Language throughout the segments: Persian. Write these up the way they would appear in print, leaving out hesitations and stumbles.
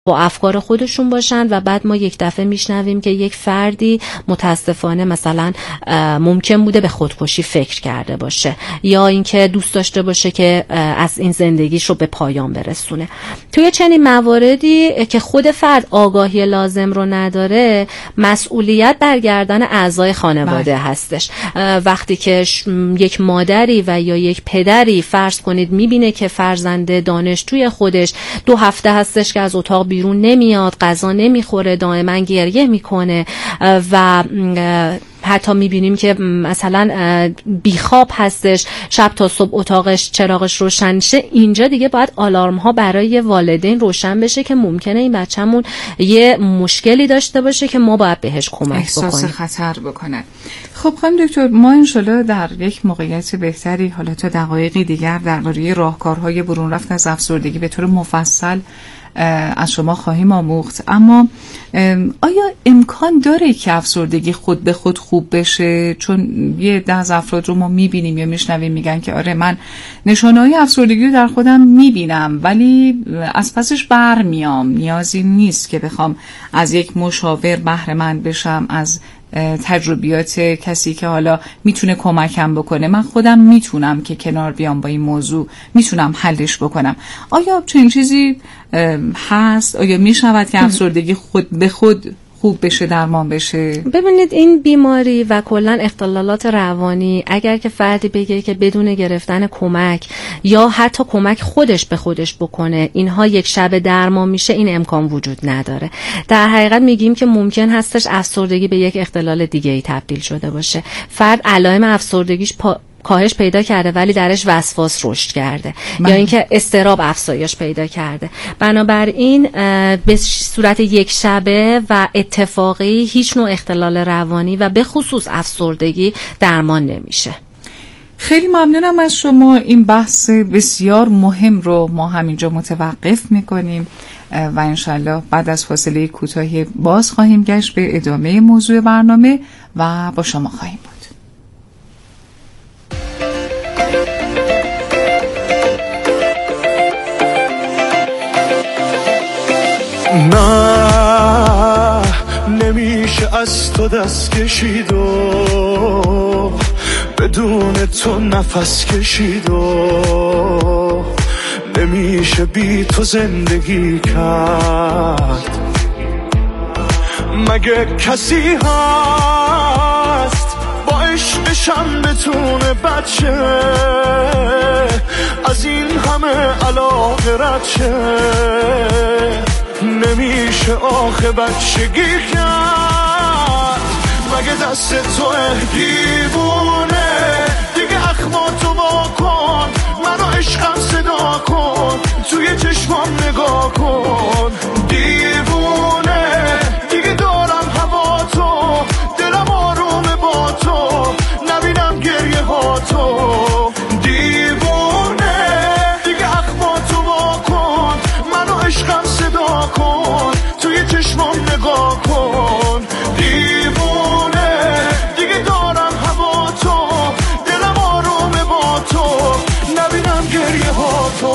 با افکار خودشون باشن و بعد ما یک دفعه میشنویم که یک فردی متاسفانه مثلا ممکن بوده به خودکشی فکر کرده باشه یا اینکه دوست داشته باشه که از این زندگیش رو به پایان برسونه. توی چنین مواردی که خود فرد آگاهی لازم رو نداره، مسئولیت برگردان اعضای خانواده هستش. وقتی که یک مادری و یا یک پدری فرض کنید میبینه که فرزند دانشجوی خودش 2 هفته هستش که از اتاق بیرون نمیاد، غذا نمیخوره، دائما گریه میکنه و حتی میبینیم که مثلا بیخواب هستش، شب تا صبح اتاقش چراغش روشن شه، اینجا دیگه باید آلارم ها برای والدین روشن بشه که ممکنه این بچه‌مون یه مشکلی داشته باشه که ما باید بهش کمک بکنیم، احساس خطر بکنه. خب خانم دکتر، ما انشالله در یک موقعیت بهتری حالا تا دقایقی دیگر درباره راهکارهای برون رفتن از افسردگی به طور مفصل از شما خواهیم آموخت. اما آیا امکان داره که افسردگی خود به خود خوب بشه؟ چون یه ده از افراد رو ما میبینیم یا میشنویم میگن که آره من نشانه‌های افسردگی رو در خودم میبینم ولی از پسش برمیام، نیازی نیست که بخوام از یک مشاور بهره مند بشم، از تجربیات کسی که حالا میتونه کمکم بکنه، من خودم میتونم که کنار بیام با این موضوع، میتونم حلش بکنم. آیا چنین چیزی هست؟ آیا میشود که افسردگی خود به خود خوب بشه، درمان بشه؟ ببینید این بیماری و کلا اختلالات روانی اگر که فردی بگه که بدون گرفتن کمک یا حتی کمک خودش به خودش بکنه اینها یک شب درمان میشه، این امکان وجود نداره. در حقیقت میگیم که ممکن هستش افسردگی به یک اختلال دیگه ای تبدیل شده باشه. فرد علائم افسردگیش کاهش پیدا کرده ولی درش وسواس رشد کرده یا اینکه اضطراب افزایش پیدا کرده. بنابراین به صورت یک شبه و اتفاقی هیچ نوع اختلال روانی و به خصوص افسردگی درمان نمیشه. خیلی ممنونم از شما. این بحث بسیار مهم رو ما همینجا متوقف میکنیم و انشالله بعد از فاصله کوتاهی باز خواهیم گشت به ادامه موضوع برنامه و با شما خواهیم بود. نه نمیشه از تو دست کشید و بدون تو نفس کشید و نمیشه بی تو زندگی کرد. مگه کسی هست با عشقشم بتونه بچه از این همه علاقه رد شه؟ نمیشه آخه بچگی کرد. مگه دست تو دیوونه دیگه اخماتو واکن، منو عشقم صدا کن، توی چشمام نگاه کن. دیوونه دیگه دارم هوا تو، دلم آرومه با تو، نبینم گریه ها تو. دیوونه دیگه اخماتو واکن، منو عشقم صدا کن، توی چشمام نگاه کن. دیوونه دیگه دارم هوا تو، دلم آرومه با تو، نبینم گریه ها تو.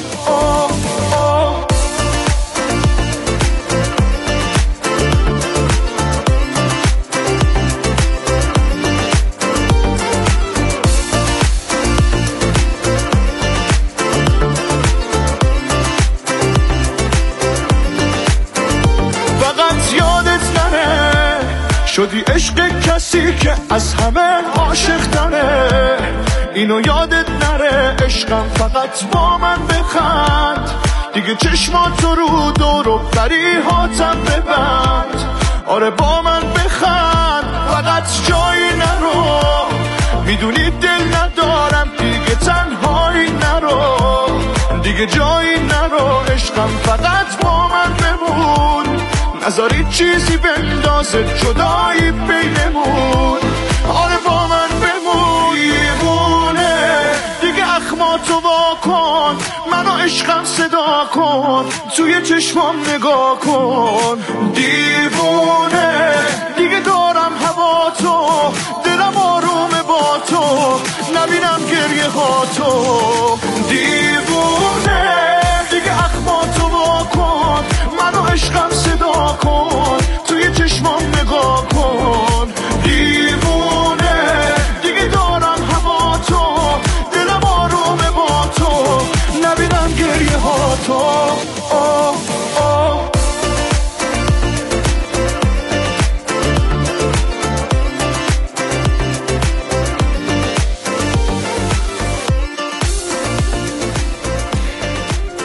شدی عشق کسی که از همه عاشق تره، اینو یادت نره. عشقم فقط با من بخند، دیگه چشماتو رو دور و بریهاتم ببند. آره با من بخند، فقط جایی نرو، میدونی دل ندارم دیگه تنهایی نرو، دیگه جایی نرو. عشقم فقط با من بمون، نذاری چیزی بندازه جدایی بینمون. آره با من بمون. دیوونه دیگه اخماتو واکن، منو عشقم صدا کن، توی چشمام نگاه کن. دیوونه دیگه دارم هوا تو، دلم آرومه با تو، نبینم گریه ها تو. دیوونه دیگه اخماتو واکن، منو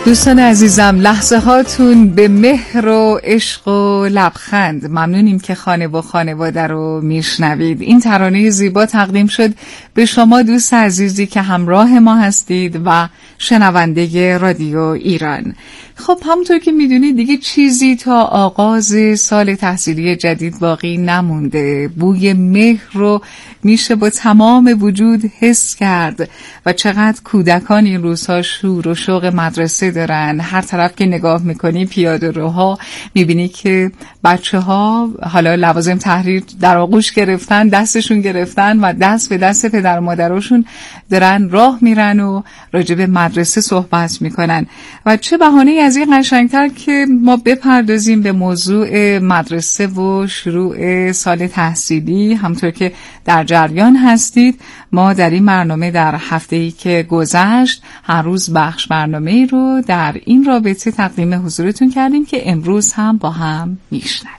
دوستان عزیزم، لحظه هاتون به مهر و عشق و لبخند. ممنونیم که خانه و خانواده رو میشنوید. این ترانه زیبا تقدیم شد به شما دوست عزیزی که همراه ما هستید و شنونده رادیو ایران. خب همونطور که میدونید دیگه چیزی تا آغاز سال تحصیلی جدید باقی نمونده. بوی مهر رو میشه با تمام وجود حس کرد و چقدر کودکان این روزها شور و شوق مدرسه دارن. هر طرف که نگاه میکنی پیاده روها میبینی که بچه ها حالا لوازم تحریر در آغوش گرفتن، دستشون گرفتن و دست به دست پدر و مادرشون دارن راه میرن و راجع به مدرسه صحبت میکنن. و چه بهانه از این قشنگتر که ما بپردازیم به موضوع مدرسه و شروع سال تحصیلی. همطور که در جریان هستید ما در این برنامه در هفته‌ای که گذشت هر روز بخش برنامه‌ای رو در این رابطه تقدیم حضورتون کردیم که امروز هم با هم میشنویم.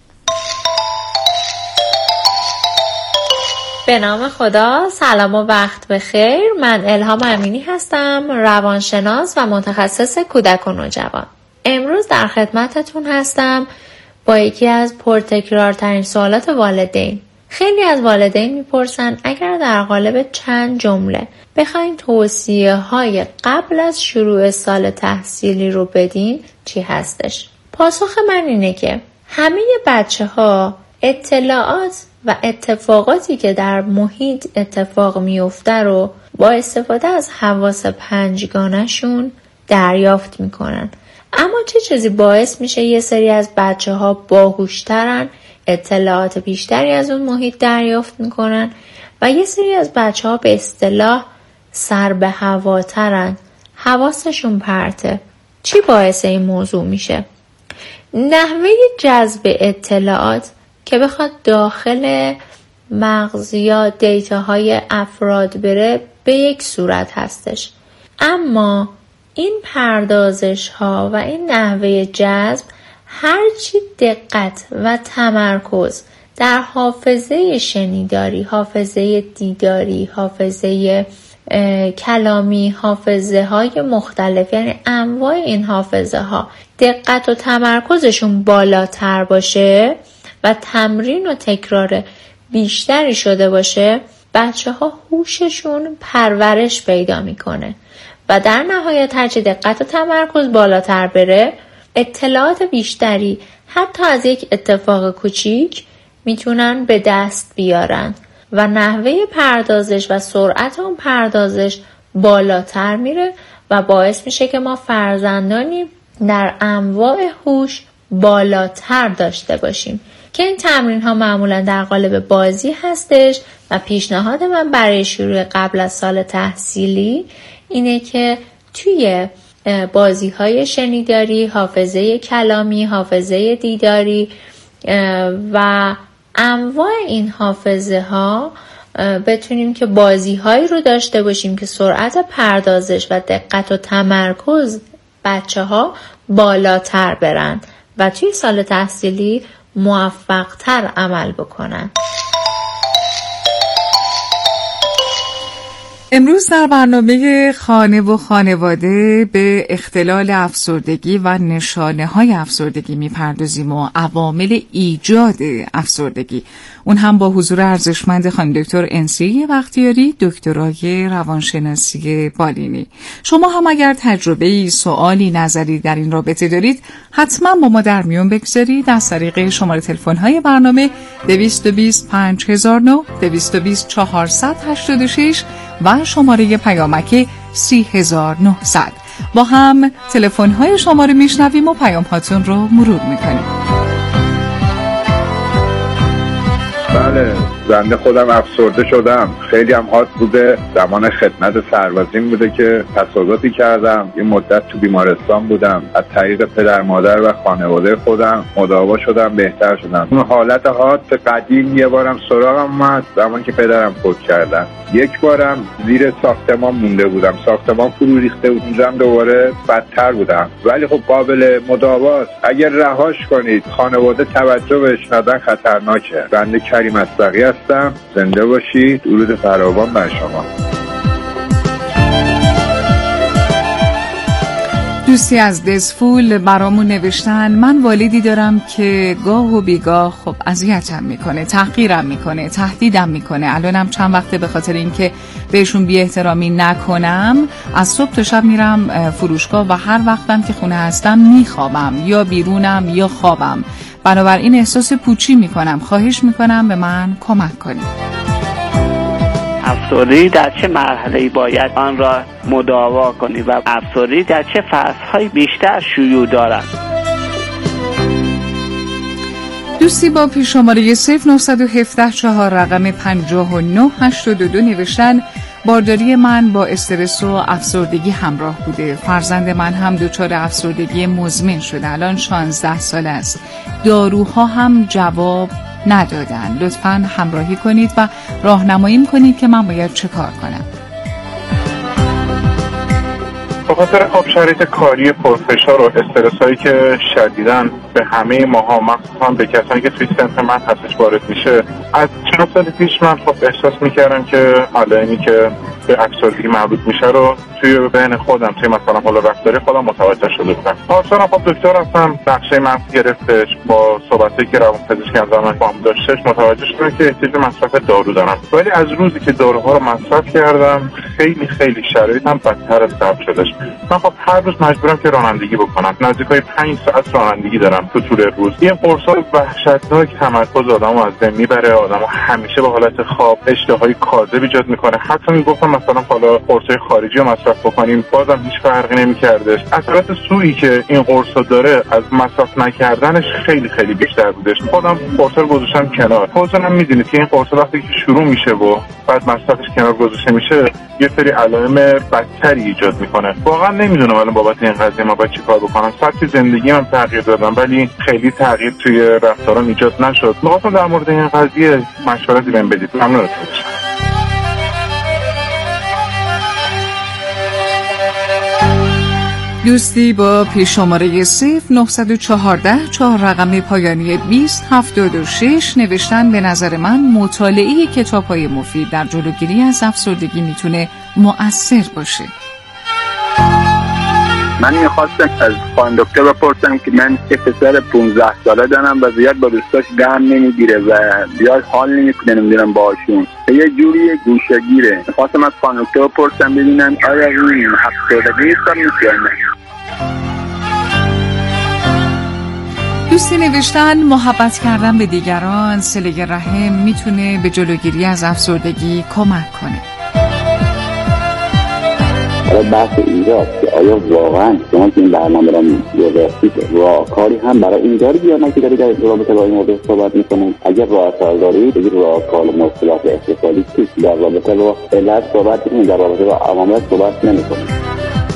به نام خدا، سلام و وقت بخیر. من الهام امینی هستم، روانشناس و متخصص کودک و نوجوان. امروز در خدمتتون هستم با یکی از پرتکرارترین سوالات والدین. خیلی از والدین میپرسن اگر در قالب چند جمله بخواین توصیه‌های قبل از شروع سال تحصیلی رو بدین چی هستش؟ پاسخ من اینه که همه بچه‌ها اطلاعات و اتفاقاتی که در محیط اتفاق میفته رو با استفاده از حواس پنجگانه‌شون دریافت میکنن. اما چه چیزی باعث میشه یه سری از بچه‌ها باهوش‌ترن، اطلاعات بیشتری از اون محیط دریافت میکنن و یه سری از بچه‌ها به اصطلاح سر به هواترن، حواسشون پرته؟ چی باعث این موضوع میشه؟ نحوه جذب اطلاعات که بخواد داخل مغز یا دیتاهای افراد بره به یک صورت هستش، اما این پردازش ها و این نحوه جذب هرچی دقت و تمرکز در حافظه شنیداری، حافظه دیداری، حافظه کلامی، حافظه های مختلف، یعنی انواع این حافظه ها دقت و تمرکزشون بالاتر باشه و تمرین و تکرار بیشتری شده باشه، بچه ها هوششون پرورش پیدا میکنه و در نهایت هرچی دقت و تمرکز بالاتر بره، اطلاعات بیشتری حتی از یک اتفاق کوچیک میتونن به دست بیارن و نحوه پردازش و سرعت اون پردازش بالاتر میره و باعث میشه که ما فرزندانی در انواع هوش بالاتر داشته باشیم که این تمرین ها معمولا در قالب بازی هستش و پیشنهاد من برای شروع قبل از سال تحصیلی اینه که توی بازی های شنیداری، حافظه کلامی، حافظه دیداری و انواع این حافظه ها بتونیم که بازی هایی رو داشته باشیم که سرعت پردازش و دقت و تمرکز بچه ها بالاتر برن و توی سال تحصیلی موفق تر عمل بکنن. امروز در برنامه خانه و خانواده به اختلال افسردگی و نشانه های افسردگی میپردازیم و عوامل ایجاد افسردگی، اون هم با حضور ارزشمند خانم دکتر انسی بختیاری، دکترای روانشناسی بالینی. شما هم اگر تجربه‌ای، سوالی، نظری در این رابطه دارید حتما با ما در میون بگذارید از طریق شماره تلفن های برنامه 220 5009 220 486 و شماره پیامک 3900. با هم تلفن های شما رو میشنویم و پیام هاتون رو مرور میکنیم. بله، بنده خودم افسرده شدم. خیلی هم حاد بوده. زمان خدمت سربازیم بوده که تصادفی کردم. این مدت تو بیمارستان بودم. از طریق پدر مادر و خانواده خودم مداوا شدم، بهتر شدم. اون حالت حاد قدیم یه بارم سراغم اومد زمانی که پدرم فوت کردن. یک بارم زیر ساختمان مونده بودم، ساختمان فرو ریخته بود، اونجا دوباره بدتر بودم. ولی خب قابل مداواست. اگر رهاش کنید خانواده توجه بهش ندن خطرناکه. بنده کریم اصدقی هستم. زنده باشید. درود فراوان بر شما. دوستی از دزفول برامون نوشتن من والدی دارم که گاه و بیگاه خب اذیتم میکنه، تحقیرم میکنه، تهدیدم میکنه. الانم چند وقته به خاطر اینکه بهشون بی احترامی نکنم از صبح تا شب میرم فروشگاه و هر وقتم که خونه هستم میخوابم، یا بیرونم یا خوابم. بنابراین احساس پوچی میکنم. خواهش میکنم به من کمک کنید. افسردگی در چه مرحله‌ای باید آن را مداوا کنید و افسردگی در چه فصل‌های بیشتر شیوع دارد؟ دوستی با پیش شماره 0917 4 رقم 5982 نوشتن بارداری من با استرس و افسردگی همراه بوده. فرزند من هم دچار افسردگی مزمن شده. الان 16 ساله است. داروها هم جواب ندادن. لطفاً همراهی کنید و راهنمایی کنید که من باید چه کار کنم. به خاطر خب شرایط کاری پرفشار و استرس هایی که شدیداً به همه ماها مخصوصا به کسانی که توی سنف من هستش وارد میشه، از چند سال پیش من خب احساس میکردم که علائمی که به افسردگی مربوط میشه رو توی بین خودم توی مثلا حال رفتاری خودم متوجه شده بودم. پارسال خب دکتر هستم نقشه مغز گرفتش، با صحبتی که روانپزشک از من با هم داشتش متوجه شدم که احتیاج مصرف دارو دارم. ولی از روزی که داروها رو مصرف کردم خیلی شرایطم بدتر از قبل شدش. من خب هر روز مجبورم که رانندگی بکنم. نزدیکای 5 ساعت رانندگی دارم تو طول روز. این قرصا وحشتناک تمرکز آدمو از بین میبره. آدمو همیشه به حالت خواب، اشتهای کاذب ایجاد میکنه. حتی میگفتم مثلا حالا قرصای خارجی رو مصرف بکنیم بازم هیچ فرقی نمیکردش. اثرات سوئی که این قرصا داره از مصرف نکردنش خیلی بیشتر بودش. خودم قرصا رو گذاشتم کنار. خودتونم میدونید که این قرصا وقتی که شروع میشه و بعد مصرفش کنار گذاشته میشه یه سری علائم بدتری ایجاد میکنه. واقعا نمیدونم الان بابت این قضیه ما باید چیکار بکنم. سبک زندگی من تغییر دادم ولی خیلی تغییر توی رفتارم ایجاد نشد. می‌خواستم در مورد این قضیه مشورتی بهم بدید. ممنونتون میشم. دوستی با پیش شماره 0914 4 رقم پایانی 2076 نوشتن به نظر من مطالعه کتاب‌های مفید در جلوگیری از افسردگی میتونه مؤثر باشه. من میخواستم از خانم دکتر بپرسم که من یه پسر 15 ساله دارم و زیاد با دوستاش گرم نمیگیره و زیاد حال نمیکنه نمیدونم باهاشون. یه جوری گوشه‌گیره. میخواستم از خانم دکتر بپرسم ببینم آیا این افسردگی حساب میشه؟ دوستی نوشتن محبت کردن به دیگران، صله رحم میتونه به جلوگیری از افسردگی کمک کنه. بحث اینجاست که آیا واقعا شما که این برنامه را می‌گذارید راهکاری هم برای این دارید یا نه که دارید در رابطه با این موضوع صحبت می‌کنید؟ اگر راهکار دارید بگید راهکار مشکلات اقتصادی چیست؟ در رابطه با علت صحبت می‌کنید، در رابطه با عوامل صحبت نمی‌کنید.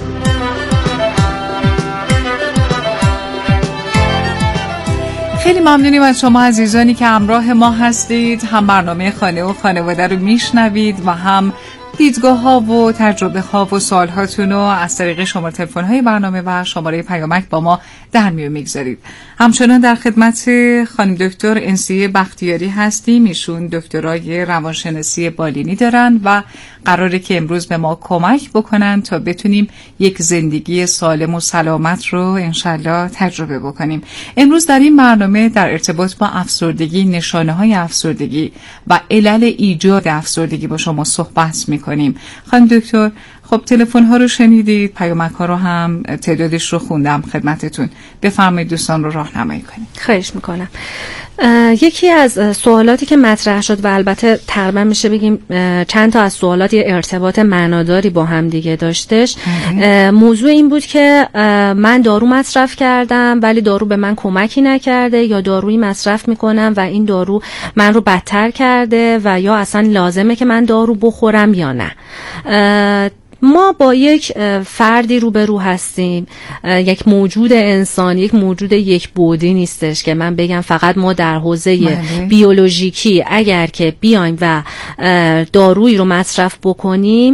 خیلی ممنونیم از شما عزیزانی که همراه ما هستید، هم برنامه خانه و خانواده رو میشنوید و هم دیدگاه ها و تجربه ها و سوال هاتون رو از طریق شماره تلفن های برنامه و شماره پیامک با ما در میون میگذارید. همچنان در خدمت خانم دکتر انسیه بختیاری هستیم. ایشون دکترای روانشناسی بالینی دارن و قراره که امروز به ما کمک بکنن تا بتونیم یک زندگی سالم و سلامت رو انشالله تجربه بکنیم. امروز در این برنامه در ارتباط با افسردگی، نشانه های افسردگی و علل ایجاد افسردگی با شما صحبت میکنیم. خانم دکتر، خب تلفن ها رو شنیدید، پیامک ها رو هم تعدادش رو خوندم خدمتتون. بفرمایید دوستان رو راهنمایی کنید. خواهش میکنم. یکی از سوالاتی که مطرح شد و البته تقریبا میشه بگیم چند تا از سوالات یه ارتباط معناداری با هم دیگه داشتش. موضوع این بود که من دارو مصرف کردم ولی دارو به من کمکی نکرده، یا دارویی مصرف میکنم و این دارو من رو بدتر کرده، و یا اصلا لازمه که من دارو بخورم یا نه. ما با یک فردی روبرو هستیم، یک موجود انسان، یک موجود یک بعدی نیستش که من بگم فقط ما در حوزه بیولوژیکی اگر که بیایم و دارویی رو مصرف بکنیم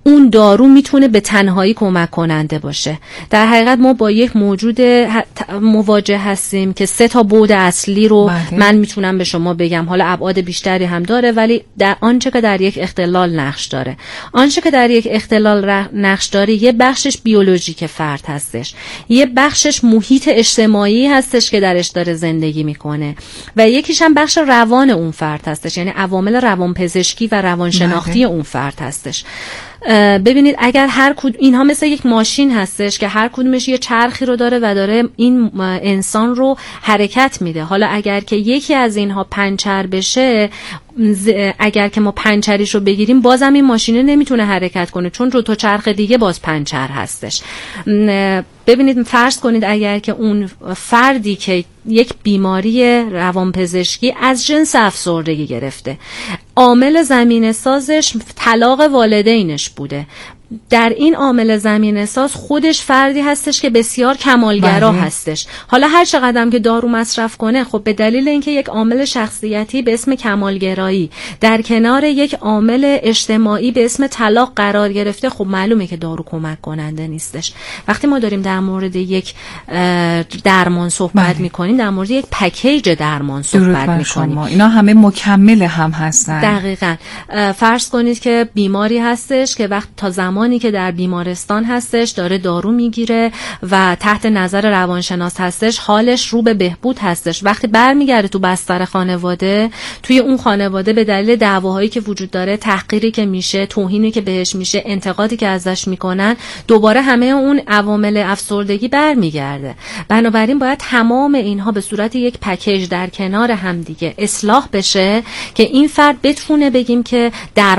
اون دارو میتونه به تنهایی کمک کننده باشه. در حقیقت ما با یک موجود مواجه هستیم که 3 تا بعد اصلی رو من میتونم به شما بگم. حالا ابعاد بیشتری هم داره، ولی در آنچه که در یک اختلال نقش داره، آنچه که در یک اختلال نقش داره، یه بخشش بیولوژیک فرد هستش، یه بخشش محیط اجتماعی هستش که درش داره زندگی میکنه، و یکیش هم بخش روان اون فرد هستش، یعنی عوامل روانپزشکی و روانشناختی اون فرد هستش. ببینید اگر هر کدوم اینها مثل یک ماشین هستش که هر کدومش یه چرخی رو داره و داره این انسان رو حرکت میده. حالا اگر که یکی از اینها پنچر بشه، اگر که ما پنچریش رو بگیریم، بازم این ماشینه نمیتونه حرکت کنه، چون 2 تا چرخ دیگه باز پنچر هستش. ببینید فرض کنید اگر که اون فردی که یک بیماری روانپزشکی از جنس افسردگی گرفته، عامل زمینه سازش طلاق والدینش بوده، در این عامل زمینه ساز خودش فردی هستش که بسیار کمالگرا هستش. حالا هر چقدر که دارو مصرف کنه، خب به دلیل اینکه یک عامل شخصیتی به اسم کمالگرایی در کنار یک عامل اجتماعی به اسم طلاق قرار گرفته، خب معلومه که دارو کمک کننده نیستش. وقتی ما داریم در مورد یک درمان صحبت میکنیم، در مورد یک پکیج درمان صحبت میکنیم. اینا همه مکمل هم هستن. دقیقاً. فرض کنید که بیماری هستش که وقت تا زمانی که در بیمارستان هستش داره دارو میگیره و تحت نظر روانشناس هستش، حالش رو به بهبود هستش. وقتی برمیگرده تو بستر خانواده، توی اون خانواده به دلیل دعواهایی که وجود داره، تحقیری که میشه، توهینی که بهش میشه، انتقادی که ازش میکنن، دوباره همه اون عوامل افسردگی برمیگرده. بنابراین باید تمام اینها به صورت یک پکیج در کنار هم دیگه اصلاح بشه که این فرد بتونه بگیم که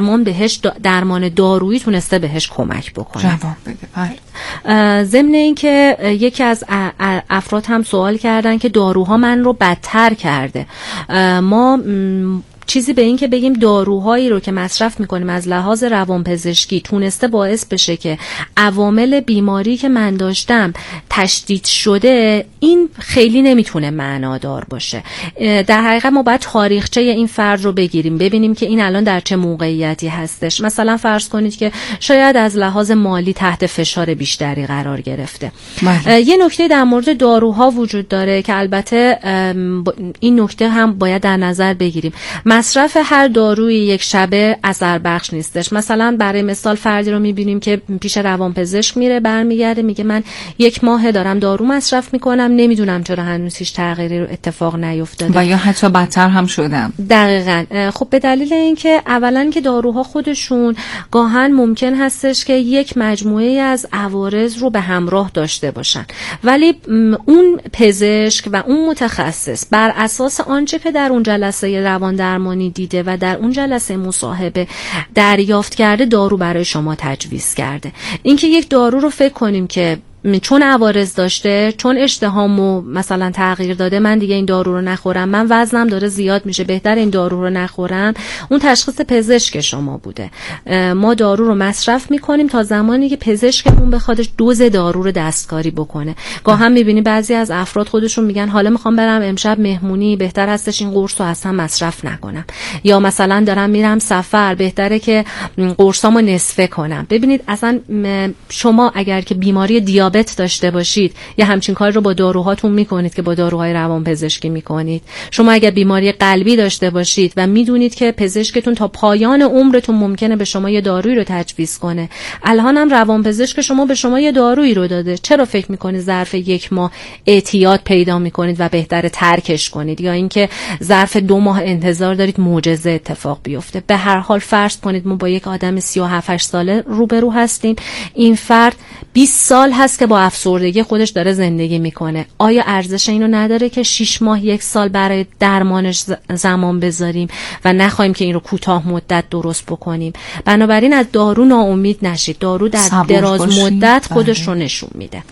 درمان دارویی تونسته بهش کمک بکنه. جواب بده. بله. ضمن این که یکی از افراد هم سوال کردن که داروها من رو بدتر کرده. ما چیزی به این که بگیم داروهایی رو که مصرف میکنیم از لحاظ روانپزشکی تونسته باعث بشه که عوامل بیماری که من داشتم تشدید شده، این خیلی نمیتونه معنادار باشه. در حقیقت ما باید تاریخچه این فرد رو بگیریم، ببینیم که این الان در چه موقعیتی هستش. مثلا فرض کنید که شاید از لحاظ مالی تحت فشار بیشتری قرار گرفته. یه نکته در مورد داروها وجود داره که البته این نکته هم باید در نظر بگیریم. مصرف هر داروی یک شبه اثر بخش نیستش. مثلا برای مثال فردی رو میبینیم که پیش روانپزشک میره، برمیگرده میگه من 1 ماه دارم دارو مصرف میکنم، نمیدونم چرا هنوز هیچ تغییری رو اتفاق نیفتاده و یا حتی بدتر هم شدم. دقیقاً. خب به دلیل اینکه اولا که داروها خودشون گاهن ممکن هستش که یک مجموعه از عوارض رو به همراه داشته باشن، ولی اون پزشک و اون متخصص بر اساس آنچه که در اون جلسه روان درمانی دیده و در اون جلسه مصاحبه دریافت کرده، دارو برای شما تجویز کرده. اینکه یک دارو رو فکر کنیم که چون عوارض داشته، چون اشتهامو مثلا تغییر داده، من دیگه این دارو رو نخورم، من وزنم داره زیاد میشه، بهتر این دارو رو نخورم، اون تشخیص پزشک شما بوده. ما دارو رو مصرف میکنیم تا زمانی که پزشکمون بخوادش دوز دارو رو دستکاری بکنه. گاهی میبینی بعضی از افراد خودشون میگن حالا میخوام برم امشب مهمونی، بهتر هستش این قرص رو اصلا مصرف نکنم، یا مثلا دارم میرم سفر، بهتره که قرصامو نصفه کنم. ببینید اصلا شما اگر که بیماری دیابت داشته باشید، یا همچین کاری رو با داروهاتون میکنید که با داروهای روانپزشکی میکنید. شما اگر بیماری قلبی داشته باشید و میدونید که پزشکتون تا پایان عمرتون ممکنه به شما یه دارویی رو تجویز کنه، الان هم روانپزشک شما به شما یه دارویی رو داده، چرا فکر میکنید ظرف 1 ماه اعتیاد پیدا میکنید و بهتره ترکش کنید، یا اینکه ظرف 2 ماه انتظار دارید معجزه اتفاق بیفته؟ به هر حال فرض کنید ما با یک آدم 37-8 ساله روبرو هستیم، این فرد 20 سال هست که با افسردگی خودش داره زندگی میکنه. آیا ارزش اینو نداره که 6 ماه 1 سال برای درمانش زمان بذاریم و نخواهیم که این رو کوتاه مدت درست بکنیم؟ بنابراین از دارو ناامید نشید، دارو در دراز مدت خودش رو نشون میده.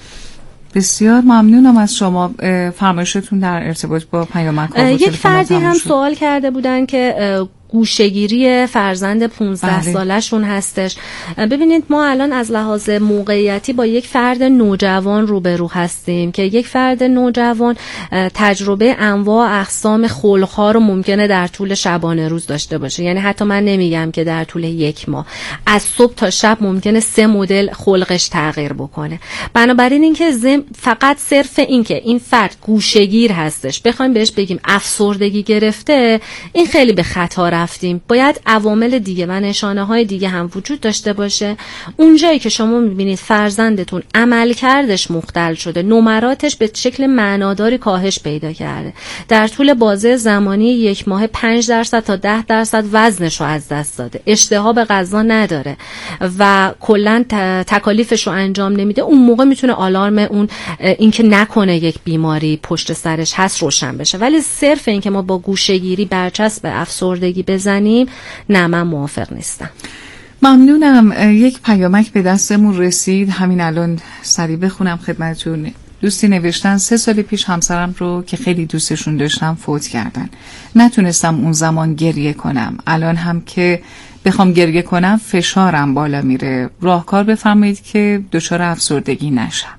بسیار ممنونم از شما. فرمایشتون در ارتباط با پیامک ها. یک فردی هم سوال کرده بودن که گوشه‌گیری فرزند 15 سالشون هستش. ببینید ما الان از لحاظ موقعیتی با یک فرد نوجوان روبرو هستیم که یک فرد نوجوان تجربه انواع اقسام خلق‌ها رو ممکنه در طول شبانه روز داشته باشه. یعنی حتی من نمیگم که در طول یک ماه، از صبح تا شب ممکنه 3 مدل خلقش تغییر بکنه. بنابراین اینکه فقط صرف این که این فرد گوشه‌گیر هستش بخوایم بهش بگیم افسردگی گرفته، این خیلی به خطا رفتیم. باید عوامل دیگه و نشانه‌های دیگه هم وجود داشته باشه. اونجایی که شما می‌بینید فرزندتون عملکردش مختل شده، نمراتش به شکل معناداری کاهش پیدا کرده، در طول بازه زمانی 1 ماه 5% تا 10% وزنش رو از دست داده، اشتها به غذا نداره و کلاً تکالیفش رو انجام نمیده، اون موقع میتونه آلارم اون اینکه نکنه یک بیماری پشت سرش هست روشن بشه. ولی صرف اینکه ما با گوشه‌گیری برچسب افسردگی بزنیم، نه، من موافق نیستم. ممنونم. یک پیامک به دستمون رسید، همین الان سریع بخونم خدمتتون. دوستی نوشتن 3 سال پیش همسرم رو که خیلی دوستشون داشتم فوت کردن. نتونستم اون زمان گریه کنم. الان هم که بخوام گریه کنم فشارم بالا میره. راهکار بفرمایید که دچار افسردگی نشم.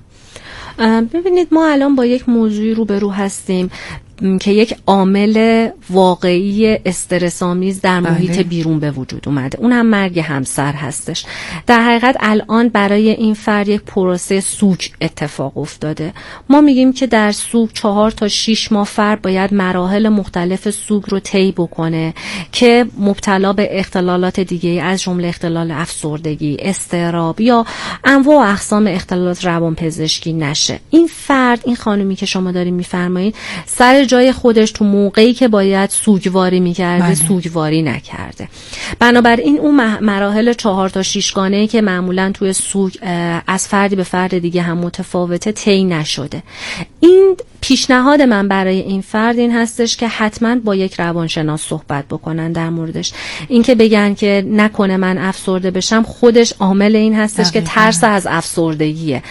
ببینید ما الان با یک موضوعی روبرو هستیم که یک عامل واقعی استرس آمیز در محیط بیرون به وجود اومده، اون هم مرگ همسر هستش. در حقیقت الان برای این فرد یک پروسه سوگ اتفاق افتاده. ما میگیم که در سوگ 4 تا 6 ماه فرد باید مراحل مختلف سوگ رو طی بکنه که مبتلا به اختلالات دیگه از جمله اختلال افسردگی، اضطراب یا انواع و اقسام اختلالات روانپزشکی نشه. این فرد، این خانومی که شما دارین میفرمایید، سر جای خودش تو موقعی که باید سوگواری میکرده سوگواری نکرده. بنابراین اون مراحل 4 تا 6 گانه‌ای که معمولا توی سوگ از فردی به فرد دیگه هم متفاوته طی نشده. این پیشنهاد من برای این فرد این هستش که حتما با یک روانشناس صحبت بکنن در موردش. این که بگن که نکنه من افسرده بشم، خودش عامل این هستش که ترس از افسردگیه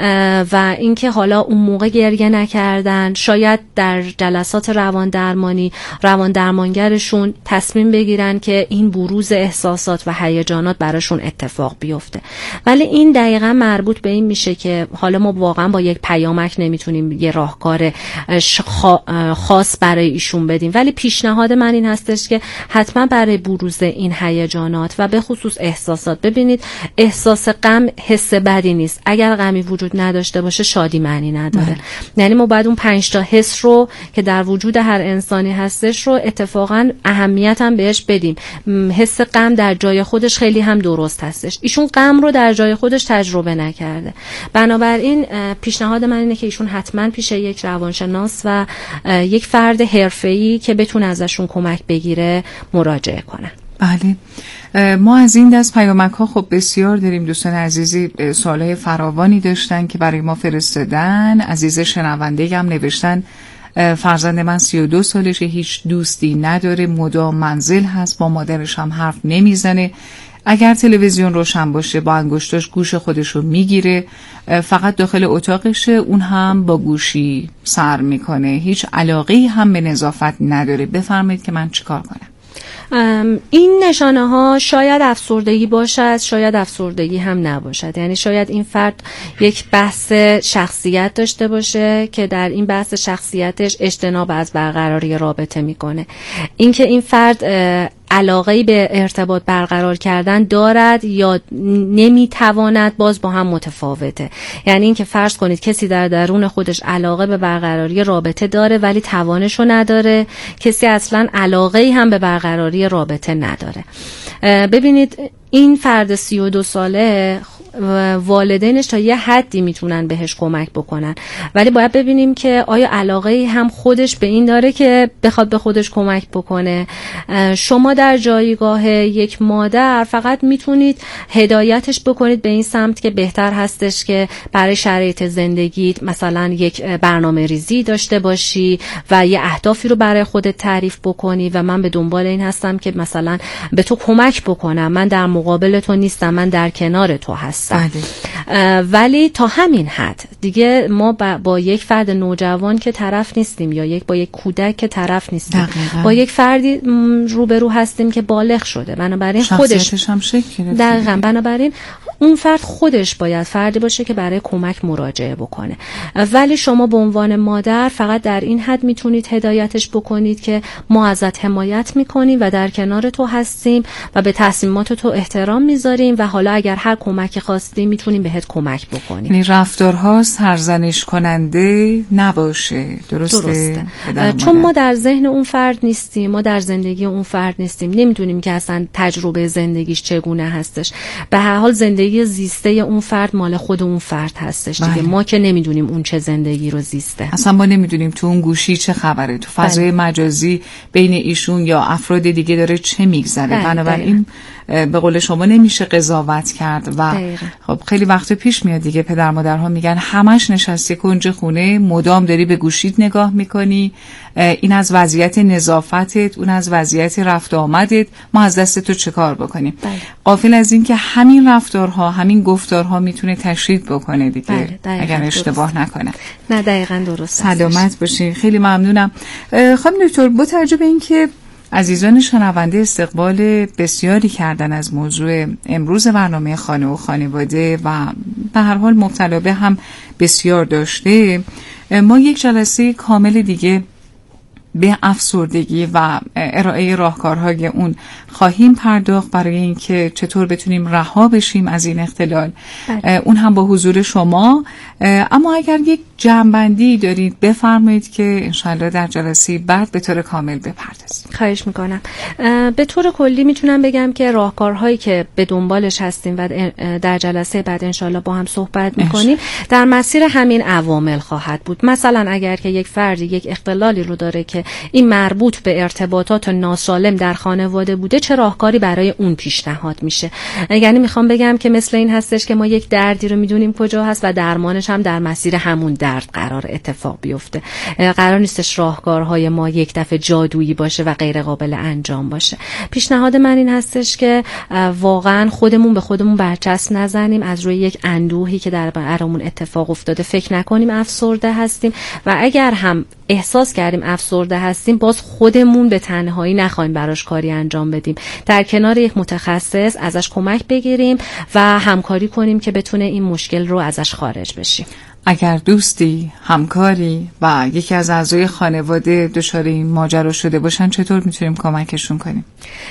و اینکه حالا اون موقع گریه نکردن، شاید در جلسات روان درمانگرشون تصمیم بگیرن که این بروز احساسات و هیجانات براشون اتفاق بیفته. ولی این دقیقاً مربوط به این میشه که حالا ما واقعا با یک پیامک نمیتونیم یه راهکار خاص برای ایشون بدیم، ولی پیشنهاد من این هستش که حتما برای بروز این هیجانات و به خصوص احساسات، ببینید احساس غم حس بدی نیست. اگر غمی وجود نداشته باشه شادی معنی نداره. یعنی ما باید اون 5 تا حس رو که در وجود هر انسانی هستش رو اتفاقا اهمیت هم بهش بدیم. حس غم در جای خودش خیلی هم درست هستش. ایشون غم رو در جای خودش تجربه نکرده. بنابراین پیشنهاد من اینه که ایشون حتما پیش یک روانشناس و یک فرد حرفه‌ای که بتونه ازشون کمک بگیره مراجعه کنن. بله. ما از این دست پیامک ها خب بسیار داریم. دوستان عزیزی سوالای فراوانی داشتن که برای ما فرستادن. عزیز شنونده هم نوشتن فرزند من 32 سالشه، هیچ دوستی نداره، مدام منزل هست، با مادرش هم حرف نمیزنه، اگر تلویزیون روشن باشه با انگشتاش گوش خودش رو میگیره، فقط داخل اتاقشه، اون هم با گوشی سر میکنه، هیچ علاقه‌ای هم به نظافت نداره. بفرمایید که من چیکار کنم؟ این نشانه ها شاید افسردگی باشد، شاید افسردگی هم نباشد. یعنی شاید این فرد یک بحث شخصیت داشته باشه که در این بحث شخصیتش اجتناب از برقراری رابطه میکنه. اینکه این فرد علاقه‌ای به ارتباط برقرار کردن دارد یا نمیتواند باز با هم متفاوته. یعنی اینکه فرض کنید کسی در درون خودش علاقه به برقراری رابطه داره ولی توانشو نداره، کسی اصلا علاقه‌ای هم به برقراری رابطه نداره. ببینید این فرد 32 ساله والدینش تا یه حدی میتونن بهش کمک بکنن، ولی باید ببینیم که آیا علاقه‌ای هم خودش به این داره که بخواد به خودش کمک بکنه. شما در جایگاه یک مادر فقط میتونید هدایتش بکنید به این سمت که بهتر هستش که برای شرایط زندگیت مثلا یک برنامه ریزی داشته باشی و یه اهدافی رو برای خودت تعریف بکنی و من به دنبال این هستم که مثلا به تو کمک بکنم، من در مقابل تو نیستم، من در کنار تو هستم. هستن. ولی تا همین حد دیگه ما با یک فرد نوجوان که طرف نیستیم یا با یک کودک که طرف نیستیم. با یک فردی روبرو هستیم که بالغ شده، بنابراین خودش هم شکل گرفته. دقیقاً، بنابراین اون فرد خودش باید فردی باشه که برای کمک مراجعه بکنه. ولی شما به عنوان مادر فقط در این حد میتونید هدایتش بکنید که ما ازت حمایت میکنیم و در کنار تو هستیم و به تصمیمات تو احترام میذاریم و حالا اگر هر کمکی خواستی میتونیم بهت کمک بکنیم. یعنی رفتارها سرزنش کننده نباشه. درسته. چون ما در ذهن اون فرد نیستیم، ما در زندگی اون فرد نیستیم، نمیدونیم که اصلا تجربه زندگیش چگونه هستش. به هر حال زندگی زیسته اون فرد مال خود اون فرد هستش دیگه. ما که نمیدونیم اون چه زندگی رو زیسته. اصلا ما نمیدونیم تو اون گوشی چه خبره، تو فضای مجازی بین ایشون یا افراد دیگه داره چه میگذره. بنابراین به قول شما نمیشه قضاوت کرد و خب خیلی وقت پیش میاد دیگه پدر مادرها میگن همش نشستی کنج خونه، مدام داری به گوشیت نگاه میکنی، این از وضعیت نظافتت، اون از وضعیت رفت آمدت، ما از دست تو چه کار بکنیم؟ غافل از این که همین رفتارها، همین گفتارها میتونه تشدید بکنه دیگه. اگر اشتباه نکنه. نه دقیقاً درست. سلامت باشین. خیلی ممنونم. خانم دکتر، با توجه به اینکه عزیزان شنونده استقبال بسیاری کردن از موضوع امروز برنامه خانه و خانواده و به هر حال مبتلا به هم بسیار داشته، ما یک جلسه کامل دیگه به افسردگی و ارائه راهکارهای اون خواهیم پرداخت برای اینکه چطور بتونیم رها بشیم از این اختلال. اون هم با حضور شما. اما اگر یک جمع‌بندی دارید بفرمایید که انشالله در جلسه بعد به طور کامل بپردازیم. خواهش میکنم. به طور کلی میتونم بگم که راهکارهایی که به دنبالش هستیم و در جلسه بعد انشالله با هم صحبت میکنیم در مسیر همین عوامل خواهد بود. مثلا اگر که یک فردی یک اختلالی رو داره که این مربوط به ارتباطات ناسالم در خانواده بوده، چه راهکاری برای اون پیشنهاد میشه؟ یعنی میخوام بگم که مثل این هستش که ما یک دردی رو میدونیم کجا هست و درمانش هم در مسیر همون درد قرار اتفاق بیفته. قرار نیستش راهکارهای ما یک دفعه جادویی باشه و غیر قابل انجام باشه. پیشنهاد من این هستش که واقعا خودمون به خودمون برچسب نزنیم، از روی یک اندوهی که در برامون اتفاق افتاده فکر نکنیم افسرده هستیم و اگر هم احساس کردیم افسرده هستیم باز خودمون به تنهایی نخوایم براش کاری انجام بدیم. در کنار یک متخصص ازش کمک بگیریم و همکاری کنیم که بتونه این مشکل رو ازش خارج بشیم. اگر دوستی، همکاری و یکی از اعضای خانواده دچار این ماجرا شده باشن چطور میتونیم کمکشون کنیم؟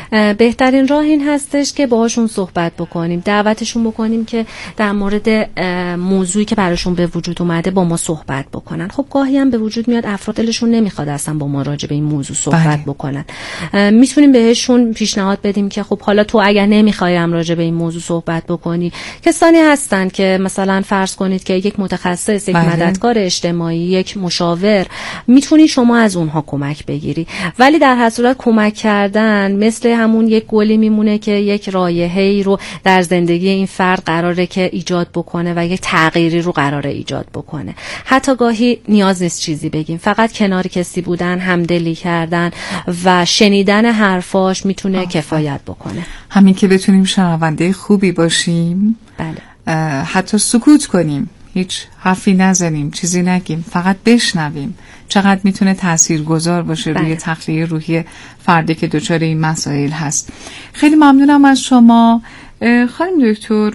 بهترین راه این هستش که باهاشون صحبت بکنیم، دعوتشون بکنیم که در مورد موضوعی که براشون به وجود اومده با ما صحبت بکنن. خب گاهی هم به وجود میاد افراد دلشون نمیخواد اصلا با ما راجع به این موضوع صحبت بکنن. میتونیم بهشون پیشنهاد بدیم که خب حالا تو اگر نمیخوای راجع به این موضوع صحبت بکنی، کسانی هستن که مثلا فرض کنید که یک متخصص، یک مددکار اجتماعی، یک مشاور، میتونی شما از اونها کمک بگیری. ولی در هر صورت کمک کردن مثل همون یک گلی میمونه که یک رایحه‌ای رو در زندگی این فرد قراره که ایجاد بکنه و یک تغییری رو قراره ایجاد بکنه. حتی گاهی نیاز نیست چیزی بگیم، فقط کنار کسی بودن، همدلی کردن و شنیدن حرفاش میتونه کفایت بکنه. همین که بتونیم شنونده خوبی باشیم. بله. حتی سکوت کنیم، هیچ حرفی نزنیم، چیزی نگیم، فقط بشنویم، چقدر میتونه تاثیرگذار باشه روی تخلیه روحی فردی که دچار این مسائل هست. خیلی ممنونم از شما خانم دکتر.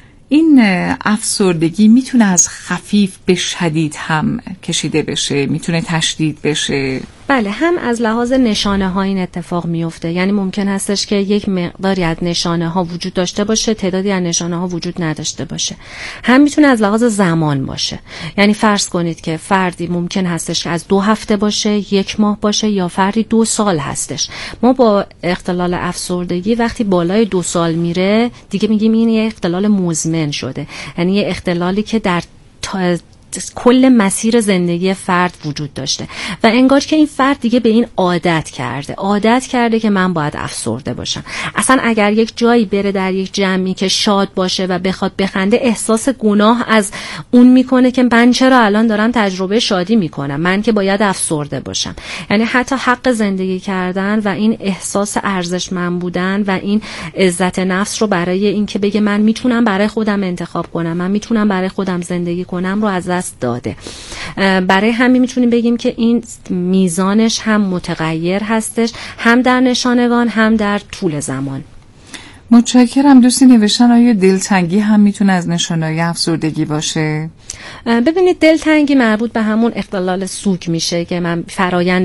این افسردگی میتونه از خفیف به شدید هم کشیده بشه، میتونه تشدید بشه. بله، هم از لحاظ نشانه ها این اتفاق میفته. یعنی ممکن هستش که یک مقداری از نشانه ها وجود داشته باشه، تعدادی از نشانه ها وجود نداشته باشه. هم میتونه از لحاظ زمان باشه. یعنی فرض کنید که فردی ممکن هستش که از 2 هفته باشه، 1 ماه باشه، یا فردی 2 سال هستش. ما با اختلال افسردگی وقتی بالای 2 سال میره دیگه میگیم این یه اختلال مزمن شده. یعنی یه اختلالی که در کل مسیر زندگی فرد وجود داشته و انگار که این فرد دیگه به این عادت کرده که من باید افسرده باشم. اصلا اگر یک جایی بره در یک جمعی که شاد باشه و بخواد بخنده، احساس گناه از اون میکنه که من چرا الان دارم تجربه شادی میکنم، من که باید افسرده باشم. یعنی حتی حق زندگی کردن و این احساس ارزشمند بودن و این عزت نفس رو برای این که بگه من میتونم برای خودم انتخاب کنم، من میتونم برای خودم زندگی کنم رو از دست داده. برای همین میتونیم بگیم که این میزانش هم متغیر هستش، هم در نشانگان هم در طول زمان. متشکرم. دوستی نوشتن آیا دلتنگی هم میتونه از نشانه‌های افسردگی باشه؟ ببینید دلتنگی مربوط به همون اختلال سوگ میشه که من فرایند